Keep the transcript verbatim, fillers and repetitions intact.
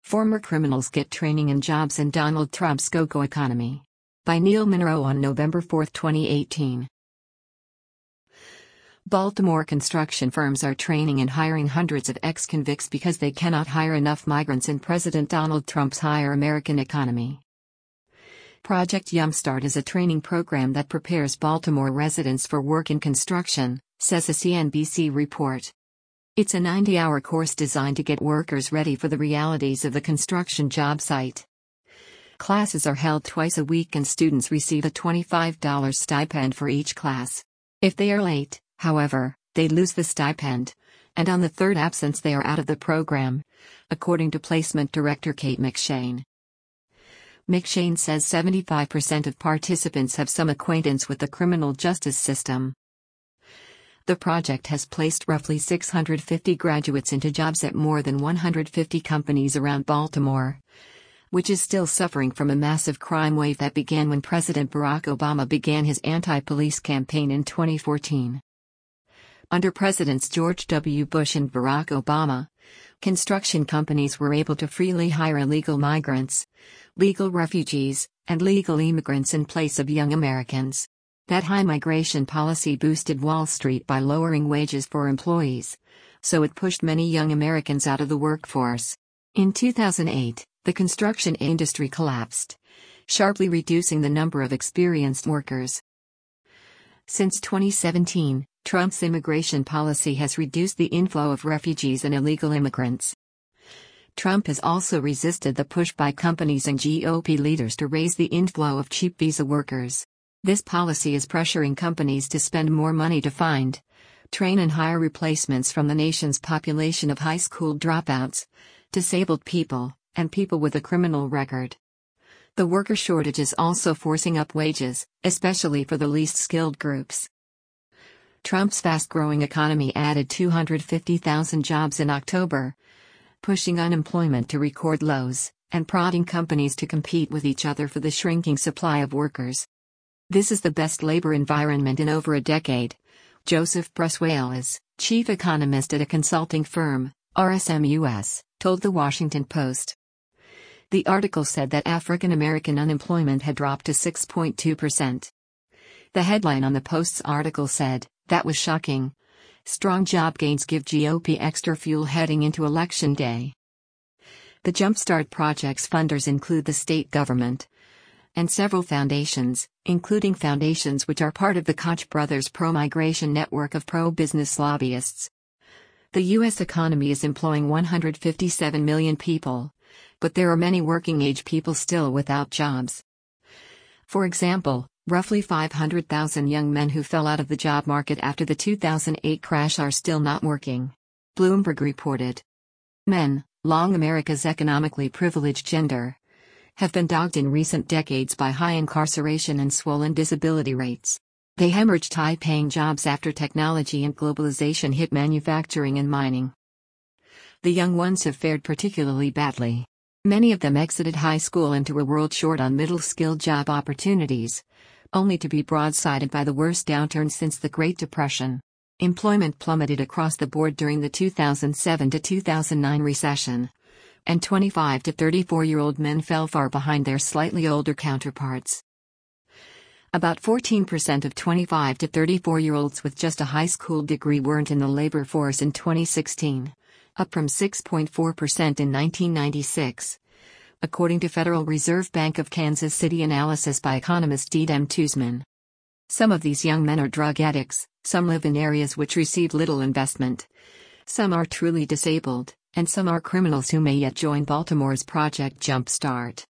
Former Criminals Get Training and Jobs in Donald Trump's Go-Go Economy. By Neil Monroe on November fourth, twenty eighteen. Baltimore construction firms are training and hiring hundreds of ex-convicts because they cannot hire enough migrants in President Donald Trump's Hire American economy. Project Jumpstart is a training program that prepares Baltimore residents for work in construction, says a C N B C report. It's a ninety-hour course designed to get workers ready for the realities of the construction job site. Classes are held twice a week and students receive a twenty-five dollars stipend for each class. If they are late, however, they lose the stipend, and on the third absence they are out of the program, according to placement director Kate McShane. McShane says seventy-five percent of participants have some acquaintance with the criminal justice system. The project has placed roughly six hundred fifty graduates into jobs at more than one hundred fifty companies around Baltimore, which is still suffering from a massive crime wave that began when President Barack Obama began his anti-police campaign in twenty fourteen. Under Presidents George W. Bush and Barack Obama, construction companies were able to freely hire illegal migrants, legal refugees, and legal immigrants in place of young Americans. That high migration policy boosted Wall Street by lowering wages for employees, so it pushed many young Americans out of the workforce. In two thousand eight, the construction industry collapsed, sharply reducing the number of experienced workers. Since twenty seventeen, Trump's immigration policy has reduced the inflow of refugees and illegal immigrants. Trump has also resisted the push by companies and G O P leaders to raise the inflow of cheap visa workers. This policy is pressuring companies to spend more money to find, train and hire replacements from the nation's population of high school dropouts, disabled people, and people with a criminal record. The worker shortage is also forcing up wages, especially for the least skilled groups. Trump's fast-growing economy added two hundred fifty thousand jobs in October, pushing unemployment to record lows, and prodding companies to compete with each other for the shrinking supply of workers. This is the best labor environment in over a decade, Joseph Bruswales, chief economist at a consulting firm, R S M U S, told The Washington Post. The article said that African American unemployment had dropped to six point two percent. The headline on the Post's article said, "That was shocking. Strong job gains give G O P extra fuel heading into Election Day." The Jumpstart project's funders include the state government and several foundations, including foundations which are part of the Koch brothers pro-migration network of pro-business lobbyists. The U S economy is employing one hundred fifty-seven million people, but there are many working-age people still without jobs. For example, roughly five hundred thousand young men who fell out of the job market after the two thousand eight crash are still not working, Bloomberg reported. Men, long America's economically privileged gender, have been dogged in recent decades by high incarceration and swollen disability rates. They hemorrhaged high-paying jobs after technology and globalization hit manufacturing and mining. The young ones have fared particularly badly. Many of them exited high school into a world short on middle-skilled job opportunities, only to be broadsided by the worst downturn since the Great Depression. Employment plummeted across the board during the two thousand seven to two thousand nine recession, and twenty-five to thirty-four-year-old men fell far behind their slightly older counterparts. About fourteen percent of twenty-five to thirty-four-year-olds with just a high school degree weren't in the labor force in twenty sixteen, up from six point four percent in nineteen ninety-six, according to Federal Reserve Bank of Kansas City analysis by economist Didem Tuzman. Some of these young men are drug addicts, some live in areas which receive little investment, some are truly disabled, and some are criminals who may yet join Baltimore's Project Jumpstart.